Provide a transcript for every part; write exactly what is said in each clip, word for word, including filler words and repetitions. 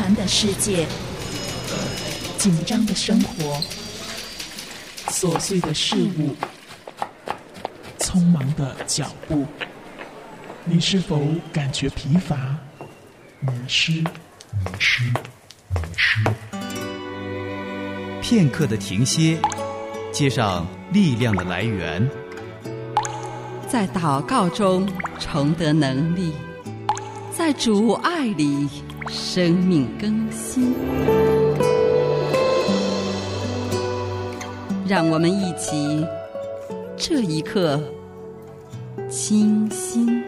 繁的世界，紧张的生活，琐碎的事物，匆忙的脚步，你是否感觉疲乏、迷失？迷失，迷失。 片刻的停歇，接上力量的来源， 在祷告中重得能力，在主爱里生命更新。让我们一起这一刻清心。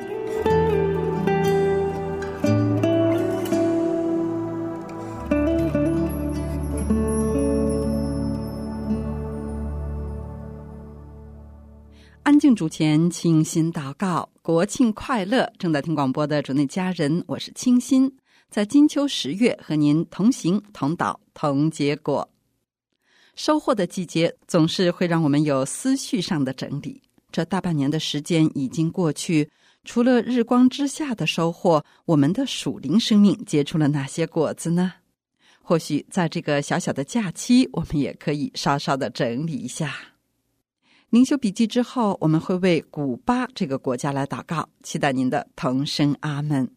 安静主前，清心祷告，国庆快乐！正在听广播的主内家人，我是清心，在金秋十月和您同行同祷同结果。收获的季节总是会让我们有思绪上的整理。这大半年的时间已经过去，除了日光之下的收获，我们的属灵生命结出了哪些果子呢？或许在这个小小的假期，我们也可以稍稍的整理一下。灵修笔记之后，我们会为古巴这个国家来祷告，期待您的同声阿们。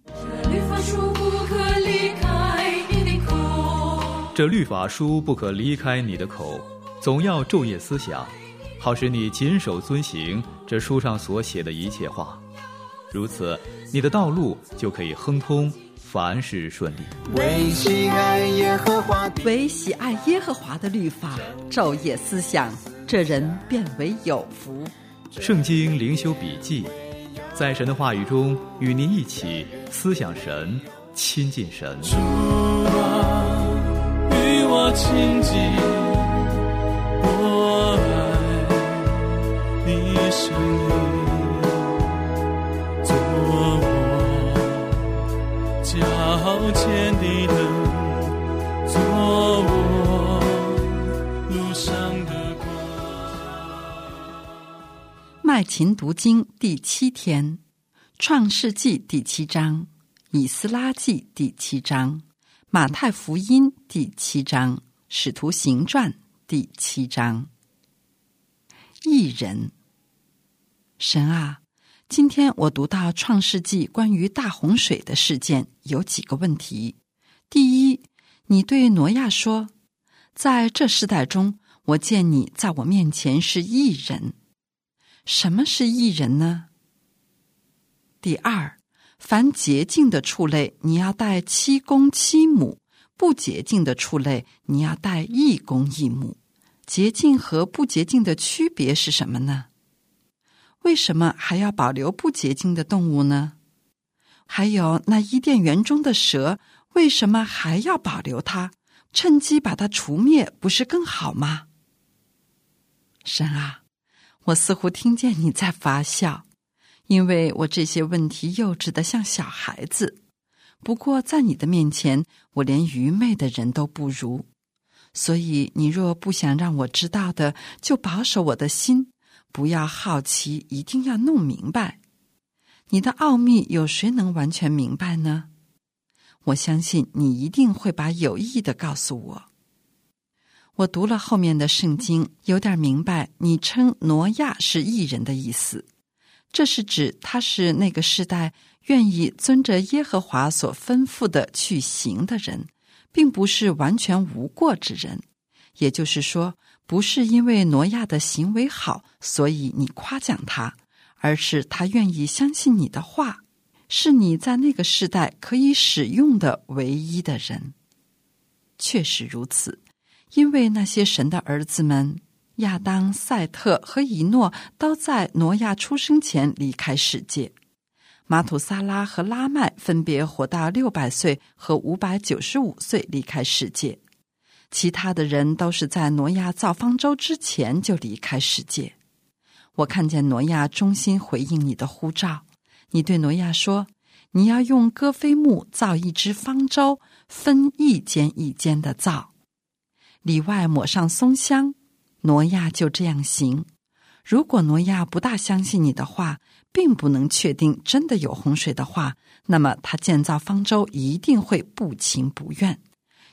这律法书不可离开你的口，总要昼夜思想，好使你谨守遵行这书上所写的一切话。如此，你的道路就可以亨通，凡事顺利。 为喜爱耶和华的， 为喜爱耶和华的律法，昼夜思想，这人便为有福。 圣经灵修笔记，在神的话语中与您一起思想神，亲近神。 主啊，与我亲近，我爱你生命，做我脚前的灯，做我路上的麦琴读经第七天，创世纪第七章，以斯拉记第七章，马太福音第七章，使徒行传第七章。义人。神啊，今天我读到创世纪关于大洪水的事件，有几个问题。第一，你对挪亚说，在这世代中，我见你在我面前是义人。什么是义人呢？第二，凡洁净的畜类，你要带七公七母；不洁净的畜类，你要带一公一母。洁净和不洁净的区别是什么呢？为什么还要保留不洁净的动物呢？还有那伊甸园中的蛇，为什么还要保留它？趁机把它除灭，不是更好吗？神啊，我似乎听见你在发笑，因为我这些问题幼稚得像小孩子。不过在你的面前，我连愚昧的人都不如。所以你若不想让我知道的，就保守我的心，不要好奇，一定要弄明白。你的奥秘有谁能完全明白呢？我相信你一定会把有意的告诉我。我读了后面的圣经，有点明白你称挪亚是义人的意思。这是指他是那个世代愿意遵着耶和华所吩咐的去行的人，并不是完全无过之人。也就是说，不是因为挪亚的行为好，所以你夸奖他，而是他愿意相信你的话，是你在那个世代可以使用的唯一的人。确实如此，因为那些神的儿子们，亚当、赛特和以诺都在挪亚出生前离开世界。马土撒拉和拉麦分别活到六百岁和五百九十五岁离开世界。其他的人都是在挪亚造方舟之前就离开世界。我看见挪亚衷心回应你的呼召，你对挪亚说，你要用戈菲木造一只方舟，分一间一间的造，里外抹上松香。挪亚就这样行。如果挪亚不大相信你的话，并不能确定真的有洪水的话，那么他建造方舟一定会不情不愿，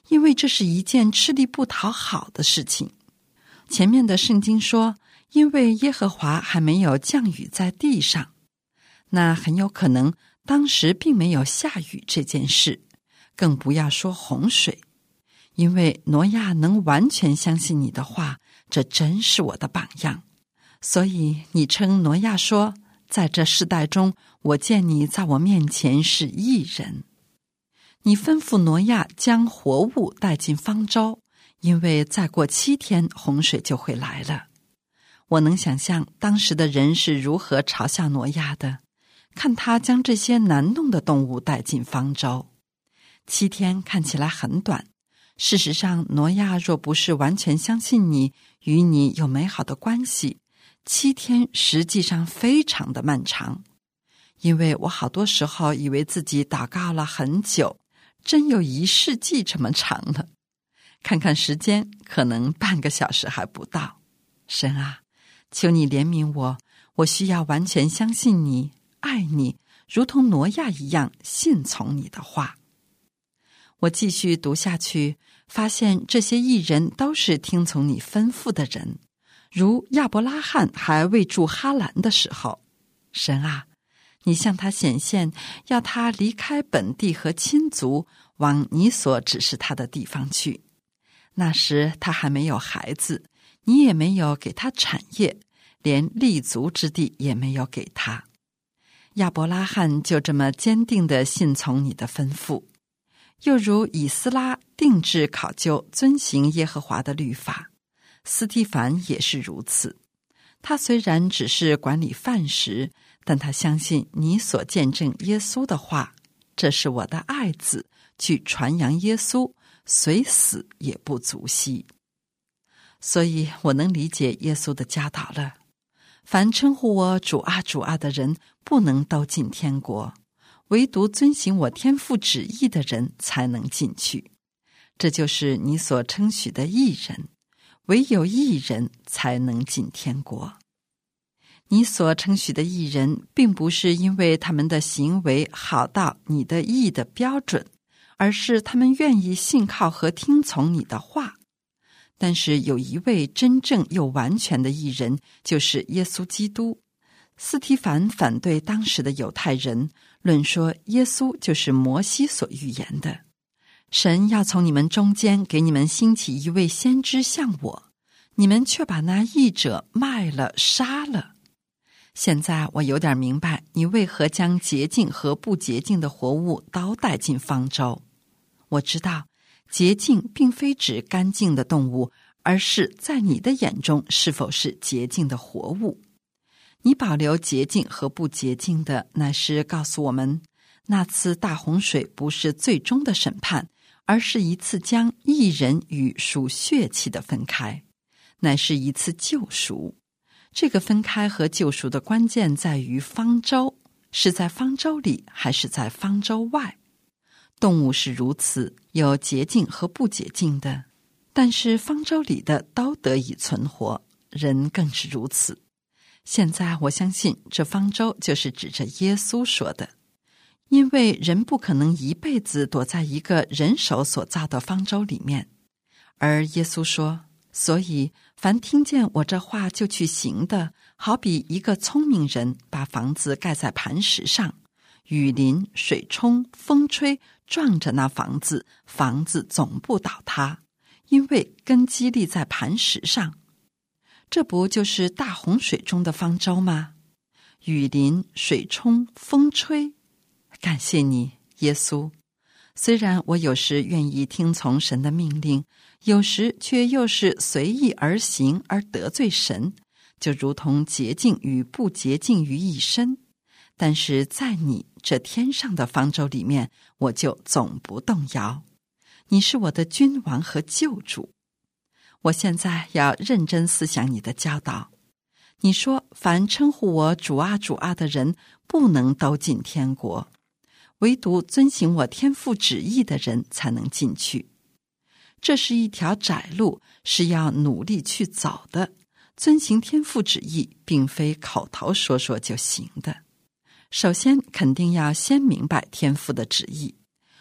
因为这是一件吃力不讨好的事情。前面的圣经说，因为耶和华还没有降雨在地上，那很有可能当时并没有下雨这件事，更不要说洪水。因为挪亚能完全相信你的话，这真是我的榜样。所以你称挪亚说，在这世代中，我见你在我面前是义人。你吩咐挪亚将活物带进方舟，因为再过七天洪水就会来了。我能想象当时的人是如何嘲笑挪亚的，看他将这些难弄的动物带进方舟。七天看起来很短，事实上挪亚若不是完全相信你，与你有美好的关系，七天实际上非常的漫长。因为我好多时候以为自己祷告了很久，真有一世纪这么长了。看看时间，可能半个小时还不到。神啊，求你怜悯我，我需要完全相信你，爱你，如同挪亚一样信从你的话。我继续读下去，发现这些义人都是听从你吩咐的人，如亚伯拉罕还未住哈兰的时候。神啊，你向他显现，要他离开本地和亲族，往你所指示他的地方去。那时他还没有孩子，你也没有给他产业，连立足之地也没有给他。亚伯拉罕就这么坚定地信从你的吩咐。又如以斯拉定制考究遵行耶和华的律法，斯提凡也是如此。他虽然只是管理饭食，但他相信你所见证耶稣的话，这是我的爱子，去传扬耶稣，虽死也不足惜。所以我能理解耶稣的教导了。凡称呼我主啊主啊的人，不能都进天国，唯独遵行我天父旨意的人才能进去。这就是你所称许的义人，唯有义人才能进天国。你所称许的义人，并不是因为他们的行为好到你的义的标准，而是他们愿意信靠和听从你的话。但是有一位真正又完全的义人，就是耶稣基督。斯提凡反对当时的犹太人，论说耶稣就是摩西所预言的。神要从你们中间给你们兴起一位先知像我，你们却把那义者卖了杀了。现在我有点明白你为何将洁净和不洁净的活物都带进方舟。我知道洁净并非指干净的动物，而是在你的眼中是否是洁净的活物。你保留洁净和不洁净的，乃是告诉我们，那次大洪水不是最终的审判，而是一次将义人与属血气的分开，乃是一次救赎。这个分开和救赎的关键在于方舟，是在方舟里还是在方舟外。动物是如此，有洁净和不洁净的，但是方舟里的都得以存活，人更是如此。现在我相信这方舟就是指着耶稣说的，因为人不可能一辈子躲在一个人手所造的方舟里面。而耶稣说，所以凡听见我这话就去行的，好比一个聪明人把房子盖在磐石上，雨淋水冲风吹，撞着那房子，房子总不倒塌，因为根基立在磐石上。这不就是大洪水中的方舟吗？雨淋水冲风吹。感谢你耶稣，虽然我有时愿意听从神的命令，有时却又是随意而行而得罪神，就如同洁净与不洁净于一身。但是在你这天上的方舟里面，我就总不动摇。你是我的君王和救主。我现在要认真思想你的教导。你说，凡称呼我主啊主啊的人，不能都进天国，唯独遵行我天父旨意的人才能进去。这是一条窄路，是要努力去走的。遵行天父旨意，并非口头说说就行的。首先肯定要先明白天父的旨意。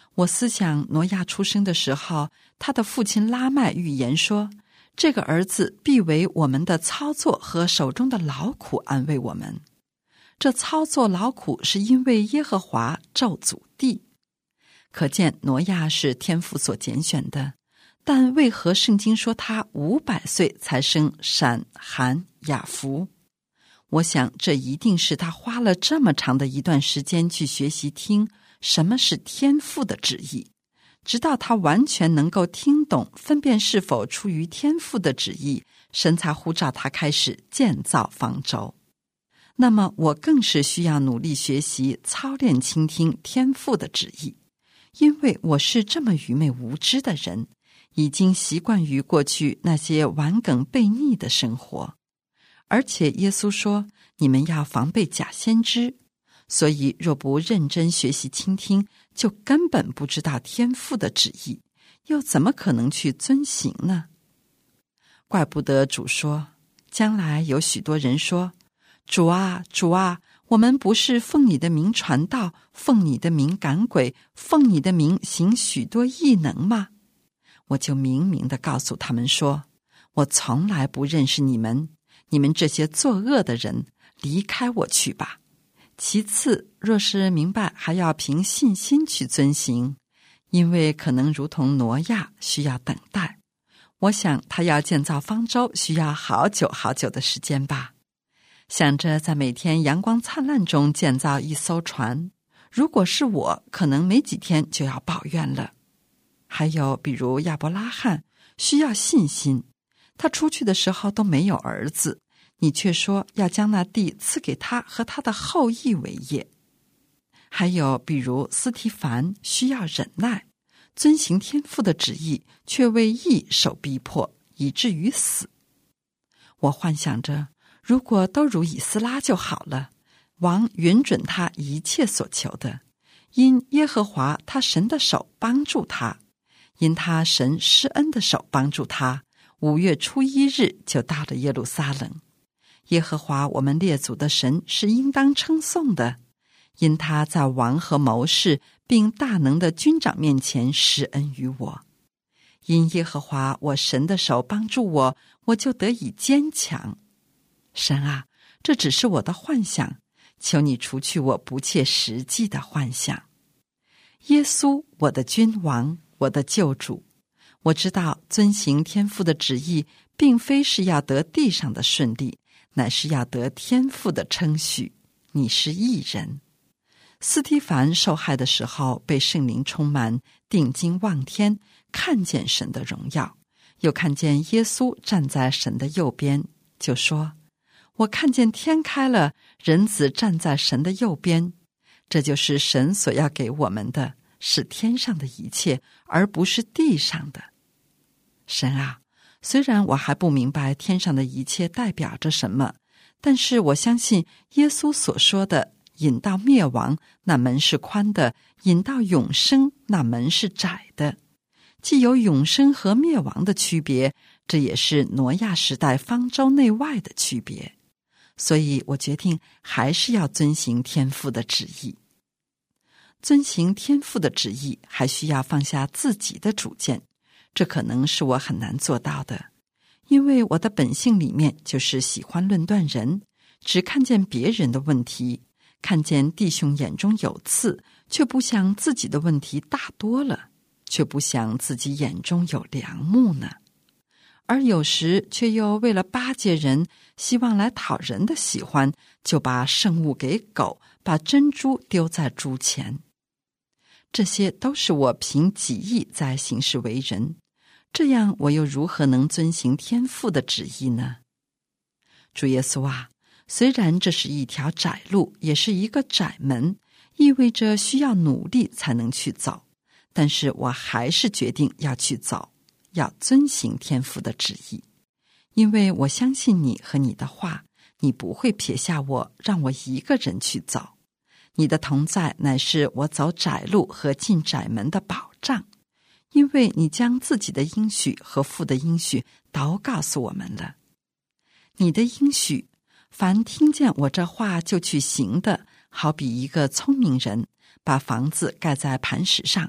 我思想挪亚出生的时候，他的父亲拉麦预言说，这个儿子必为我们的操作和手中的劳苦安慰我们。这操作劳苦是因为耶和华咒诅地。可见挪亚是天父所拣选的，但为何圣经说他五百岁才生闪、含、雅弗？我想这一定是他花了这么长的一段时间去学习听什么是天父的旨意，直到他完全能够听懂分辨是否出于天父的旨意，神才呼召他开始建造方舟。那么我更是需要努力学习操练倾听天父的旨意，因为我是这么愚昧无知的人，已经习惯于过去那些顽梗悖逆的生活。而且耶稣说，你们要防备假先知，所以若不认真学习倾听，就根本不知道天父的旨意，又怎么可能去遵行呢？怪不得主说，将来有许多人说，主啊，主啊，我们不是奉你的名传道，奉你的名赶鬼，奉你的名行许多异能吗？我就明明地告诉他们说，我从来不认识你们，你们这些作恶的人，离开我去吧。其次，若是明白，还要凭信心去遵行，因为可能如同挪亚需要等待。我想他要建造方舟需要好久好久的时间吧。想着在每天阳光灿烂中建造一艘船，如果是我，可能没几天就要抱怨了。还有比如亚伯拉罕需要信心，他出去的时候都没有儿子，你却说要将那地赐给他和他的后裔为业。还有比如斯提凡需要忍耐，遵行天父的旨意，却为义受逼迫，以至于死。我幻想着，如果都如以斯拉就好了，王允准他一切所求的，因耶和华他神的手帮助他，因他神施恩的手帮助他，五月初一日就到了耶路撒冷。耶和华我们列祖的神是应当称颂的，因他在王和谋士并大能的军长面前施恩于我。因耶和华我神的手帮助我，我就得以坚强。神啊，这只是我的幻想，求你除去我不切实际的幻想。耶稣，我的君王，我的救主，我知道遵行天父的旨意，并非是要得地上的顺利，乃是要得天父的称许。你是义人。斯提凡受害的时候，被圣灵充满，定睛望天，看见神的荣耀，又看见耶稣站在神的右边，就说，我看见天开了，人子站在神的右边。这就是神所要给我们的，是天上的一切，而不是地上的。神啊，虽然我还不明白天上的一切代表着什么，但是我相信耶稣所说的，引到灭亡，那门是宽的；引到永生，那门是窄的。既有永生和灭亡的区别，这也是挪亚时代方舟内外的区别。所以我决定还是要遵行天父的旨意。遵行天父的旨意，还需要放下自己的主见，这可能是我很难做到的，因为我的本性里面就是喜欢论断人，只看见别人的问题，看见弟兄眼中有刺，却不想自己的问题大多了，却不想自己眼中有梁木呢。而有时却又为了巴结人，希望来讨人的喜欢，就把圣物给狗，把珍珠丢在猪前。这些都是我凭己意在行事为人，这样我又如何能遵行天父的旨意呢？主耶稣啊，虽然这是一条窄路，也是一个窄门，意味着需要努力才能去走，但是我还是决定要去走，要遵行天父的旨意，因为我相信你和你的话，你不会撇下我，让我一个人去走。你的同在乃是我走窄路和进窄门的保障，因为你将自己的应许和父的应许都告诉我们了。你的应许，凡听见我这话就去行的，好比一个聪明人把房子盖在磐石上，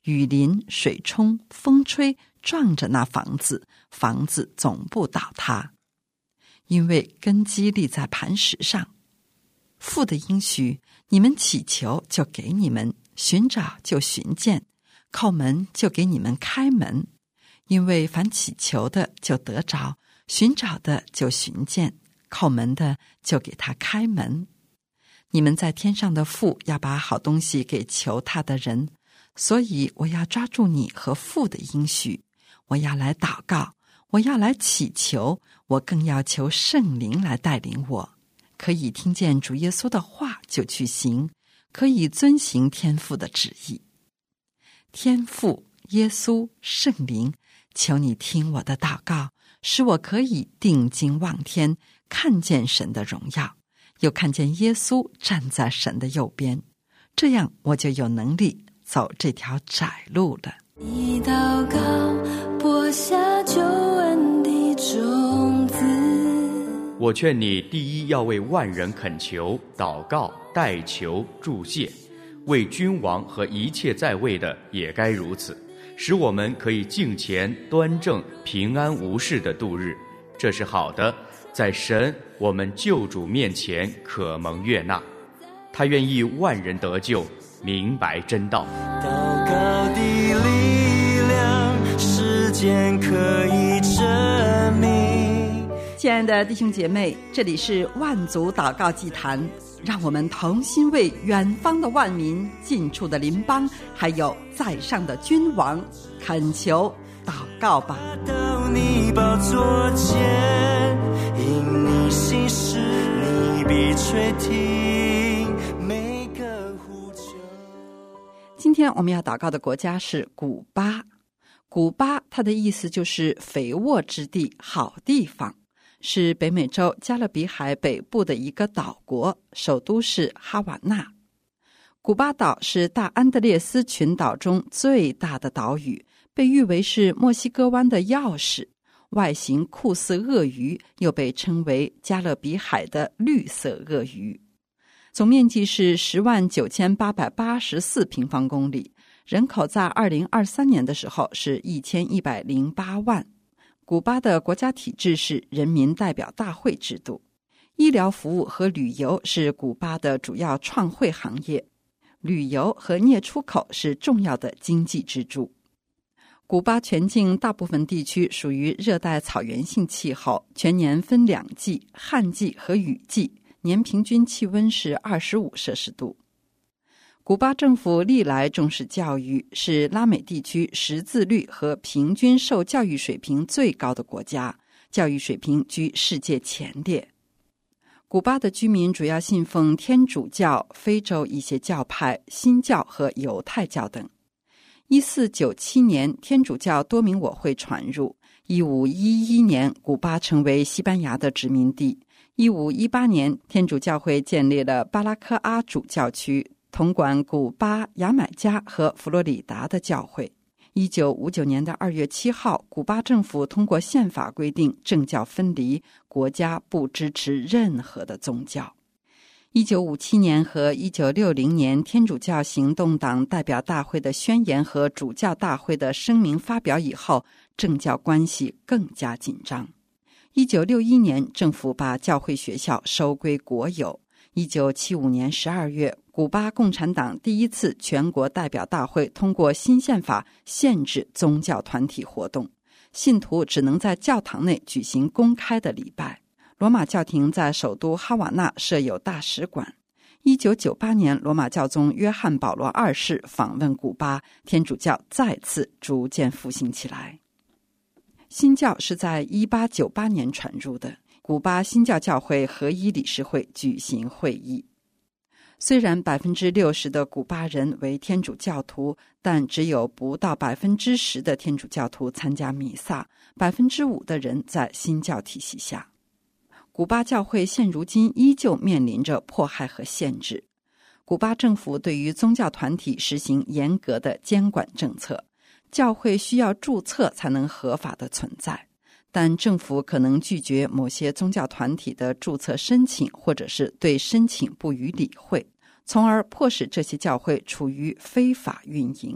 雨淋、水冲、风吹，撞着那房子，房子总不倒塌，因为根基立在磐石上。父的应许，你们祈求就给你们，寻找就寻见，叩门就给你们开门。因为凡祈求的就得着，寻找的就寻见，叩门的就给他开门。你们在天上的父要把好东西给求他的人，所以我要抓住你和父的应许，我要来祷告，我要来祈求，我更要求圣灵来带领我，可以听见主耶稣的话就去行，可以遵行天父的旨意。天父、耶稣、圣灵，求你听我的祷告，使我可以定睛望天，看见神的荣耀，又看见耶稣站在神的右边，这样我就有能力走这条窄路了。 你祷告，播下救恩的种子。 我劝你，第一要为万人恳求、祷告、代求、祝谢，为君王和一切在位的也该如此，使我们可以敬虔、端正、平安无事的度日。这是好的，在神我们救主面前可蒙悦纳。他愿意万人得救，明白真道。 祷告的力量，时间可以证明。 亲爱的弟兄姐妹，这里是万族祷告祭坛，让我们同心为远方的万民、近处的邻邦，还有在上的君王恳求祷告吧。 到你宝座前，因你心事，你必垂听每个呼求。 今天我们要祷告的国家是古巴。古巴它的意思就是肥沃之地、好地方，是北美洲加勒比海北部的一个岛国，首都是哈瓦那。古巴岛是大安德烈斯群岛中最大的岛屿，被誉为是墨西哥湾的钥匙，外形酷似鳄鱼，又被称为加勒比海的绿色鳄鱼。总面积是十万九千八百八十四平方公里，人口在二零二三年的时候是一千一百零八万。古巴的国家体制是人民代表大会制度，医疗服务和旅游是古巴的主要创汇行业，旅游和镍出口是重要的经济支柱。古巴全境大部分地区属于热带草原性气候，全年分两季，旱季和雨季，年平均气温是二十五摄氏度。古巴政府历来重视教育，是拉美地区识字率和平均受教育水平最高的国家，教育水平居世界前列。古巴的居民主要信奉天主教、非洲一些教派、新教和犹太教等。一四九七年，天主教多明我会传入。一五一一年，古巴成为西班牙的殖民地。一五一八年，天主教会建立了巴拉科阿主教区，统管古巴、牙买加和佛罗里达的教会。一九五九年的二月七号，古巴政府通过宪法规定政教分离，国家不支持任何的宗教。一九五七年和一九六零年，天主教行动党代表大会的宣言和主教大会的声明发表以后，政教关系更加紧张。一九六一年，政府把教会学校收归国有。一九七五年十二月，古巴共产党第一次全国代表大会通过新宪法，限制宗教团体活动，信徒只能在教堂内举行公开的礼拜。罗马教廷在首都哈瓦那设有大使馆。一九九八年，罗马教宗约翰保罗二世访问古巴，天主教再次逐渐复兴起来。新教是在一八九八年传入的，古巴新教教会合一理事会举行会议。虽然百分之六十的古巴人为天主教徒，但只有不到百分之十的天主教徒参加弥撒，百分之五的人在新教体系下。古巴教会现如今依旧面临着迫害和限制。古巴政府对于宗教团体实行严格的监管政策，教会需要注册才能合法的存在，但政府可能拒绝某些宗教团体的注册申请，或者是对申请不予理会，从而迫使这些教会处于非法运营。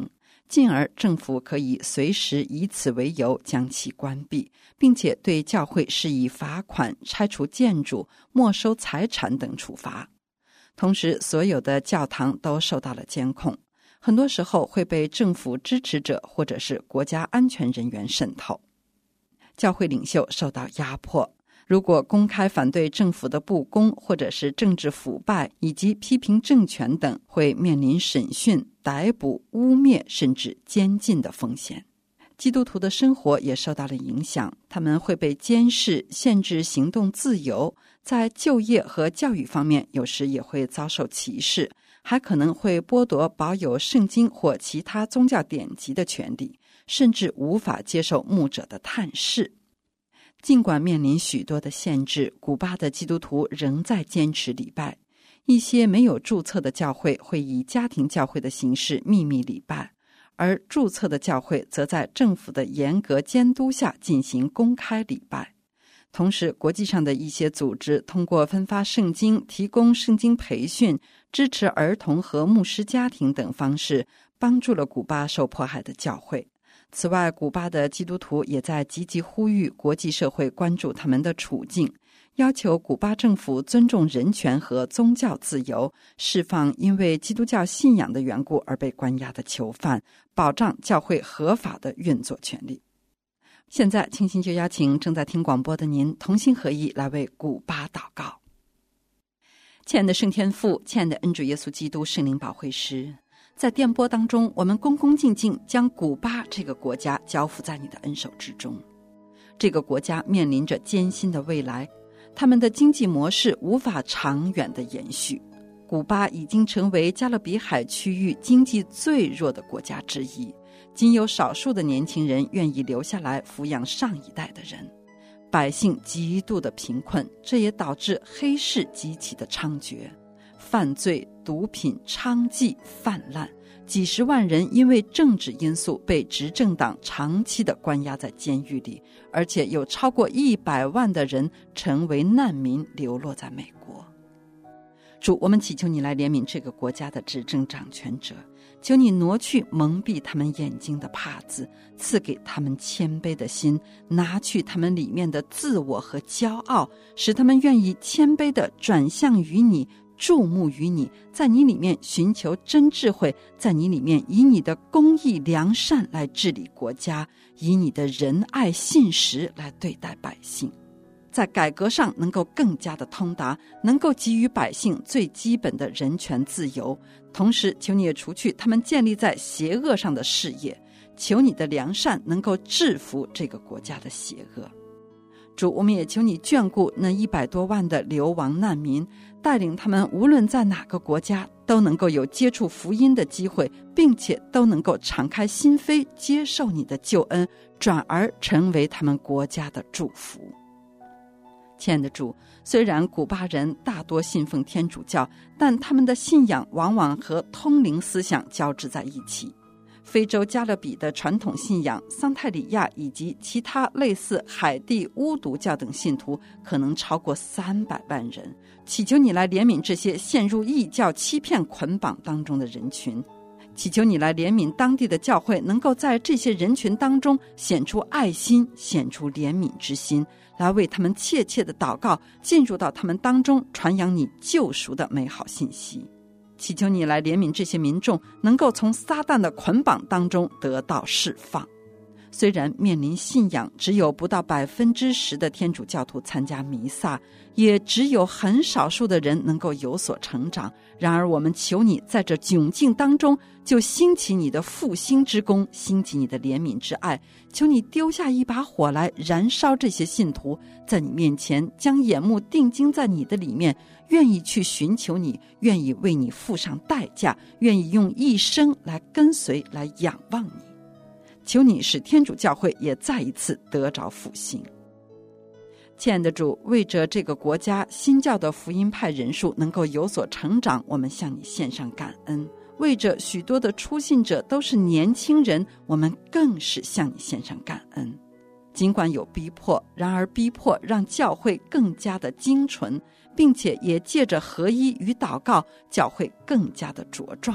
进而政府可以随时以此为由将其关闭，并且对教会施以罚款、拆除建筑、没收财产等处罚。同时，所有的教堂都受到了监控，很多时候会被政府支持者或者是国家安全人员渗透。教会领袖受到压迫，如果公开反对政府的不公或者是政治腐败以及批评政权等，会面临审讯、逮捕、污蔑甚至监禁的风险。基督徒的生活也受到了影响，他们会被监视、限制行动自由，在就业和教育方面有时也会遭受歧视，还可能会剥夺保有圣经或其他宗教典籍的权利，甚至无法接受牧者的探视。尽管面临许多的限制，古巴的基督徒仍在坚持礼拜。一些没有注册的教会会以家庭教会的形式秘密礼拜，而注册的教会则在政府的严格监督下进行公开礼拜。同时，国际上的一些组织通过分发圣经、提供圣经培训、支持儿童和牧师家庭等方式，帮助了古巴受迫害的教会。此外，古巴的基督徒也在积极呼吁国际社会关注他们的处境，要求古巴政府尊重人权和宗教自由，释放因为基督教信仰的缘故而被关押的囚犯，保障教会合法的运作权利。现在，清心就邀请正在听广播的您同心合意来为古巴祷告。亲爱的圣天父，亲爱的恩主耶稣基督圣灵保惠师，在电波当中，我们恭恭敬敬将古巴这个国家交付在你的恩手之中。这个国家面临着艰辛的未来，他们的经济模式无法长远的延续。古巴已经成为加勒比海区域经济最弱的国家之一，仅有少数的年轻人愿意留下来抚养上一代的人。百姓极度的贫困，这也导致黑市极其的猖獗，犯罪、毒品娼妓泛滥，几十万人因为政治因素被执政党长期的关押在监狱里，而且有超过一百万的人成为难民，流落在美国。主，我们祈求你来怜悯这个国家的执政掌权者，求你挪去蒙蔽他们眼睛的帕子，赐给他们谦卑的心，拿去他们里面的自我和骄傲，使他们愿意谦卑地转向于你，注目于你，在你里面寻求真智慧，在你里面以你的公义良善来治理国家，以你的仁爱信实来对待百姓，在改革上能够更加的通达，能够给予百姓最基本的人权自由。同时，求你也除去他们建立在邪恶上的事业，求你的良善能够制服这个国家的邪恶。主，我们也求你眷顾那一百多万的流亡难民，带领他们无论在哪个国家都能够有接触福音的机会，并且都能够敞开心扉接受你的救恩，转而成为他们国家的祝福。亲爱的主，虽然古巴人大多信奉天主教，但他们的信仰往往和通灵思想交织在一起。非洲加勒比的传统信仰、桑泰里亚以及其他类似海地巫毒教等信徒可能超过三百万人。祈求你来怜悯这些陷入异教欺骗捆绑当中的人群，祈求你来怜悯当地的教会，能够在这些人群当中显出爱心，显出怜悯之心，来为他们切切的祷告，进入到他们当中，传扬你救赎的美好信息。祈求你来怜悯这些民众，能够从撒旦的捆绑当中得到释放。虽然面临信仰只有不到百分之十的天主教徒参加弥撒，也只有很少数的人能够有所成长，然而我们求你在这窘境当中就兴起你的复兴之功，兴起你的怜悯之爱，求你丢下一把火来燃烧这些信徒，在你面前将眼目定睛在你的里面，愿意去寻求你，愿意为你付上代价，愿意用一生来跟随，来仰望你。求你使天主教会也再一次得着复兴。亲爱的主，为着这个国家新教的福音派人数能够有所成长，我们向你献上感恩。为着许多的初信者都是年轻人，我们更是向你献上感恩。尽管有逼迫，然而逼迫让教会更加的精纯，并且也借着合一与祷告，教会更加的茁壮。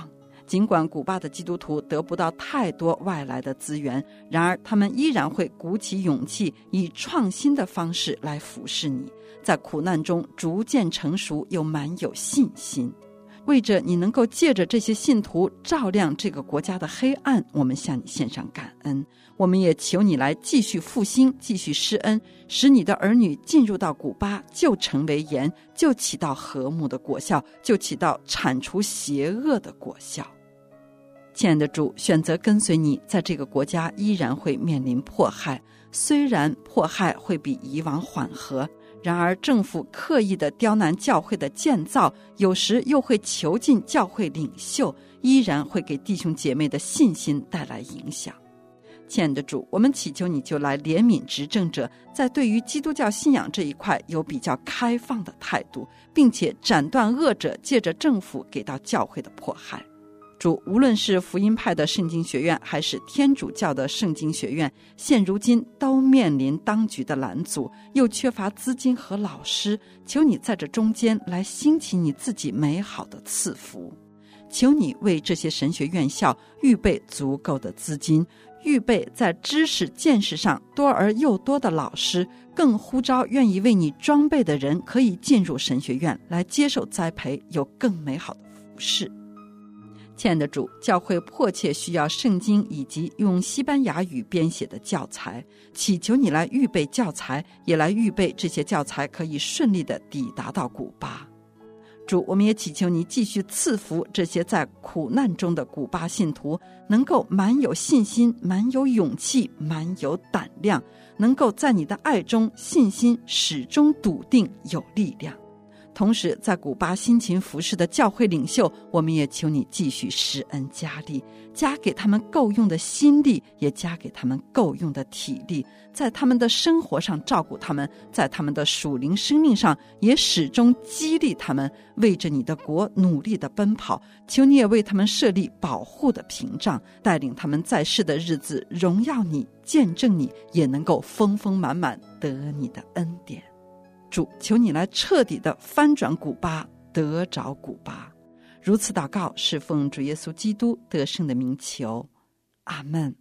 尽管古巴的基督徒得不到太多外来的资源，然而他们依然会鼓起勇气，以创新的方式来服侍你，在苦难中逐渐成熟又满有信心。为着你能够借着这些信徒照亮这个国家的黑暗，我们向你献上感恩。我们也求你来继续复兴，继续施恩，使你的儿女进入到古巴，就成为盐，就起到和睦的果效，就起到铲除邪恶的果效。亲爱的主，选择跟随你，在这个国家依然会面临迫害，虽然迫害会比以往缓和，然而政府刻意的刁难教会的建造，有时又会囚禁教会领袖，依然会给弟兄姐妹的信心带来影响。亲爱的主，我们祈求你就来怜悯执政者，在对于基督教信仰这一块有比较开放的态度，并且斩断恶者借着政府给到教会的迫害。主，无论是福音派的圣经学院还是天主教的圣经学院，现如今都面临当局的拦阻，又缺乏资金和老师，求你在这中间来兴起你自己美好的赐福。求你为这些神学院校预备足够的资金，预备在知识见识上多而又多的老师，更呼召愿意为你装备的人可以进入神学院来接受栽培，有更美好的服事。亲爱的主，教会迫切需要圣经以及用西班牙语编写的教材，祈求你来预备教材，也来预备这些教材可以顺利地抵达到古巴。主，我们也祈求你继续赐福这些在苦难中的古巴信徒，能够满有信心，满有勇气，满有胆量，能够在你的爱中信心始终笃定有力量。同时在古巴辛勤服侍的教会领袖，我们也求你继续施恩加力，加给他们够用的心力，也加给他们够用的体力，在他们的生活上照顾他们，在他们的属灵生命上也始终激励他们，为着你的国努力的奔跑。求你也为他们设立保护的屏障，带领他们在世的日子荣耀你，见证你，也能够丰丰满满得你的恩典。主，求你来彻底的翻转古巴，得着古巴。如此祷告，是奉主耶稣基督得胜的名求，阿们。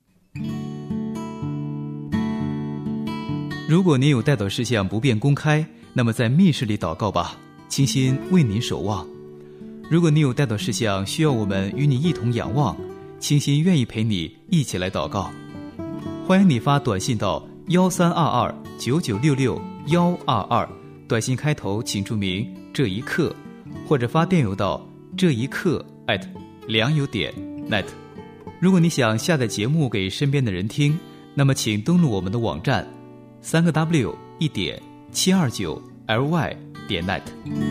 如果您有代祷事项不便公开，那么在密室里祷告吧，倾心为您守望。如果你有代祷事项需要我们与你一同仰望，倾心愿意陪你一起来祷告。欢迎你发短信到幺三二二九九六六幺二二，短信开头请注明这一刻，或者发电邮到这一刻 at 良友点 net。 如果你想下载节目给身边的人听，那么请登录我们的网站三个 w 一点七二九 ly 点 net。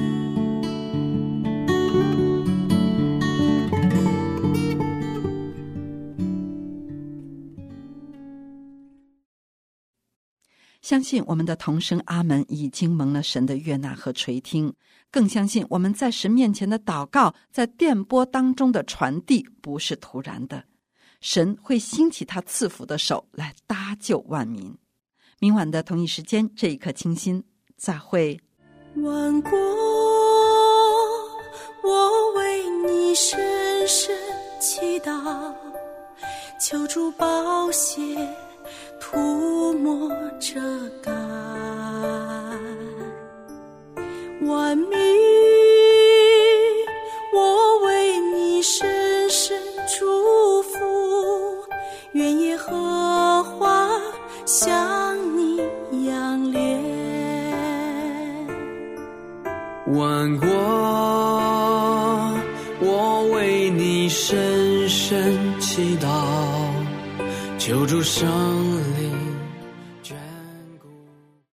相信我们的同声阿门已经蒙了神的悦纳和垂听，更相信我们在神面前的祷告，在电波当中的传递不是突然的，神会兴起他赐福的手来搭救万民。明晚的同一时间，这一刻清心，再会。 万国，我为你深深祈祷，求主宝血涂抹遮盖，万民，我为你深深祝福，愿耶和华向你仰脸。 万国，我为你深深祈祷，求主圣灵